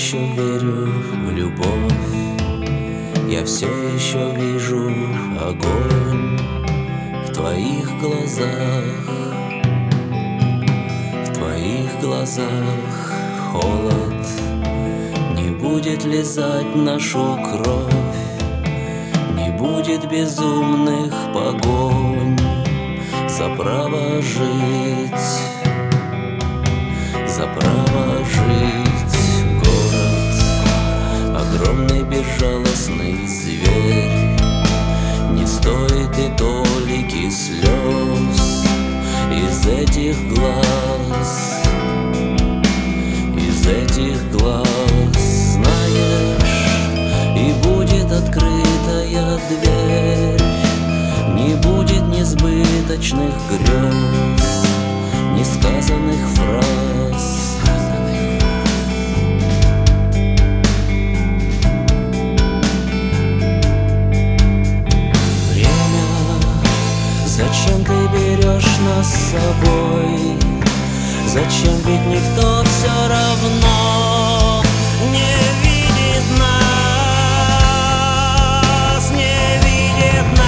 еще верю в любовь, я все еще вижу огонь в твоих глазах. В твоих глазах холод не будет лизать нашу кровь, не будет безумных погонь за право жить, за право жить. Город, огромный безжалостный зверь, не стоит и толики слез из этих глаз, из этих глаз. Знаешь, и будет открытая дверь, не будет несбыточных грез, несказанных фраз. Время, зачем ты берешь нас с собой? Зачем, ведь никто все равно не видит нас, не видит нас.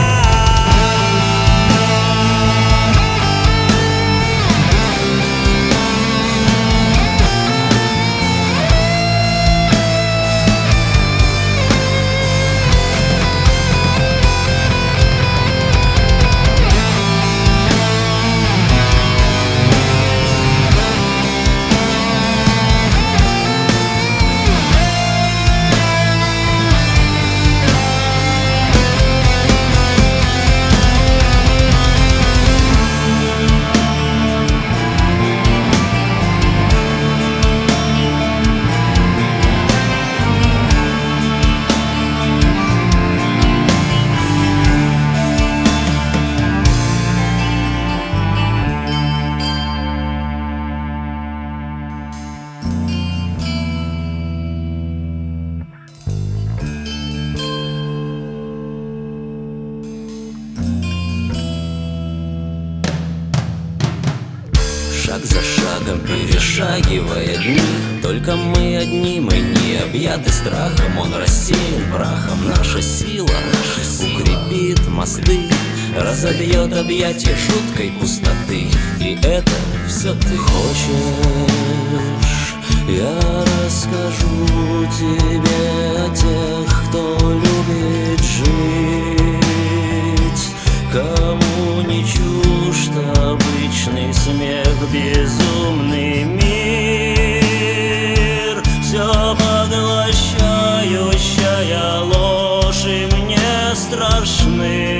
Шаг за шагом перешагивая дни, только мы одни, мы не объяты страхом. Он рассеян прахом, наша сила укрепит мосты, разобьет объятия жуткой пустоты. И это все ты хочешь. Я расскажу тебе о тех, кто любит жить, кому не чужд обычный смех, безумный мир, все поглощающая ложь, и мне страшны